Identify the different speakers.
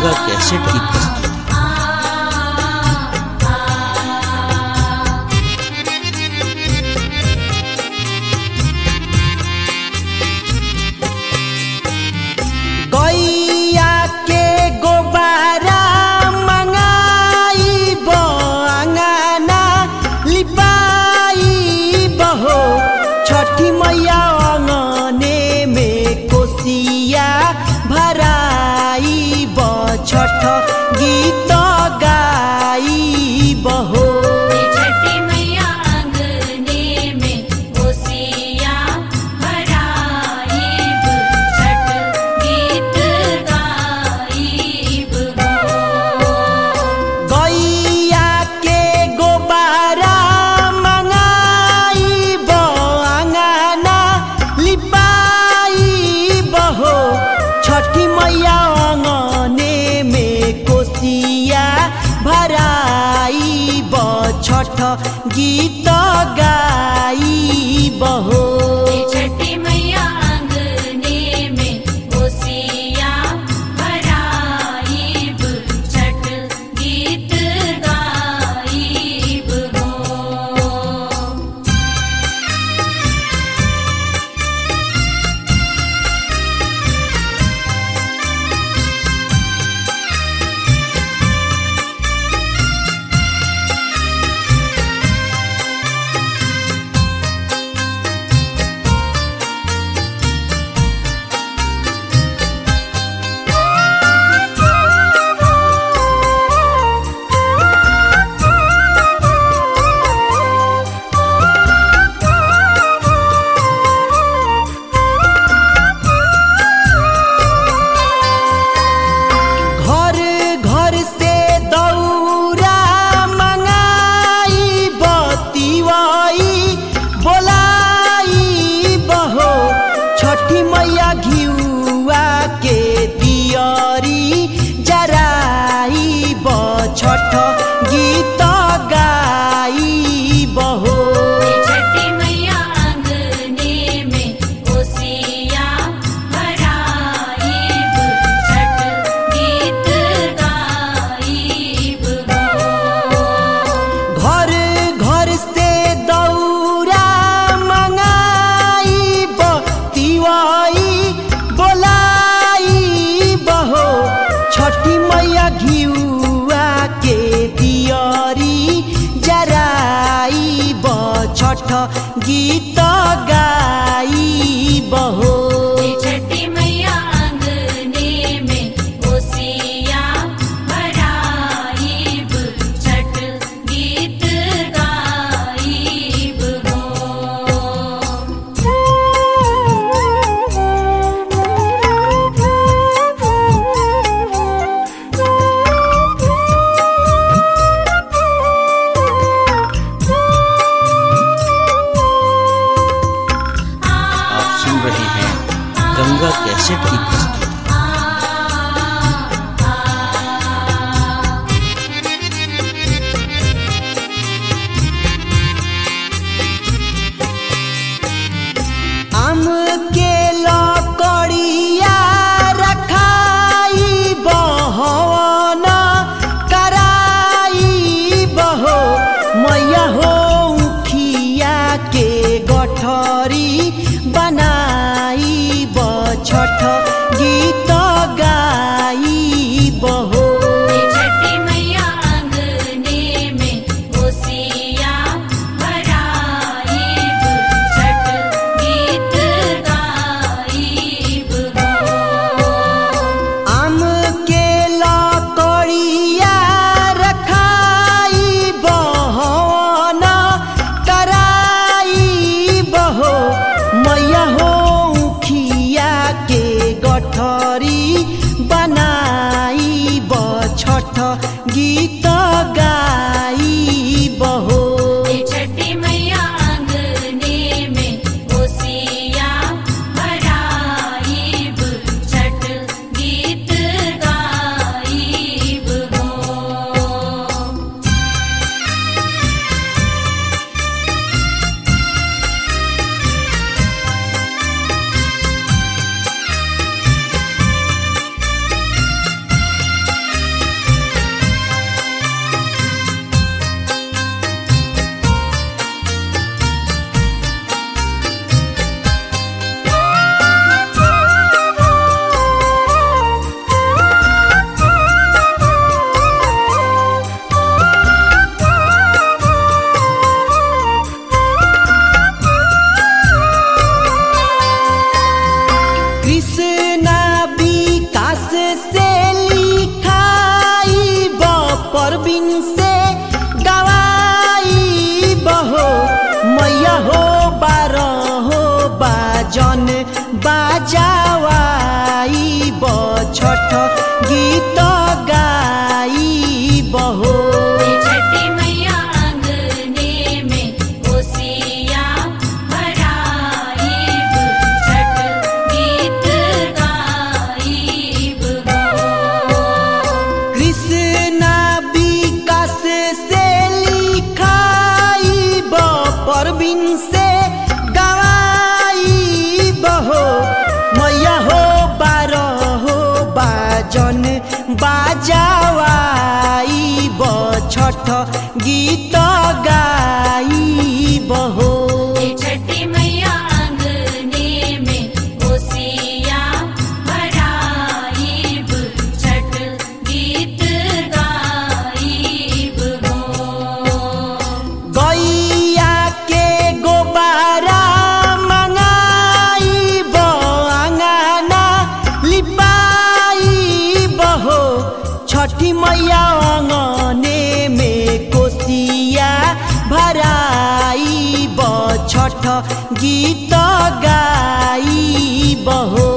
Speaker 1: Ganga cassette की प्रस्तुति।
Speaker 2: गैया के गोबारा मंगाई बंगाना लिपाई बहो छठी मैया अंगने में कोसिया भराई छठ गीत गाई बहो
Speaker 3: छठी मैया अंगने में कोसिया भराई छठ गीत गाई
Speaker 2: गैया के गोबारा मंगाई बंगाना लिपाई बहो छठी मैया अंगने में कोसिया भराई छठ गीत गाई बहो
Speaker 3: छठी मैया अंगने में कोसिया भराई छठ गीत गाई मैया घिउआ के दियरी जराई छठ गीत गाई बहो छठी मैया अंगने में कोसिया भराई छठ गीत गाई
Speaker 2: घर घर से दौरा मंगाई बतिवाई बोलाई बहो छठी मैया घिउआ के दियरी जराई छठ गीत गाई बहो
Speaker 3: छठी मैया अंगने में कोसिया भराई छठ गीत गाई
Speaker 1: आप सुन रहे हैं गंगा कैसेट की प्रस्तुति।
Speaker 2: आम के लकड़िया रखाई बहवन कराई बहो मैया हो उखिया के गठरी बनाई छठ गीत गाई बहो
Speaker 3: छठी मैया अंगने में कोसिया भराई छठ गीत गाई
Speaker 2: आम के लकड़िया रखाई बहवन कराई बहो मैया हो उखिया के गठरी कृष्णा विकास से लिखाई परवीन से गवाई बहो मैया हो बारहो बाजन बाजावाई छठ गीत गाई बहो
Speaker 3: छठी मैया आंगने में कोसिया भराईब छठ गीत गाईब हो।
Speaker 2: कृष्णा विकास से लिखाई परवीन से गवाई बहो मैया हो बारहो बाजन बाजावाई छठ गीत गाई बहो
Speaker 3: छठी मैया आंगने में कोसिया भराईब छठ गीत गाईब हो।
Speaker 2: गैया के गोबारा मंगाई आंगना लिपाई बहो छठी मैया आंगने में कोसिया भराई छठ गीत गाई बहो।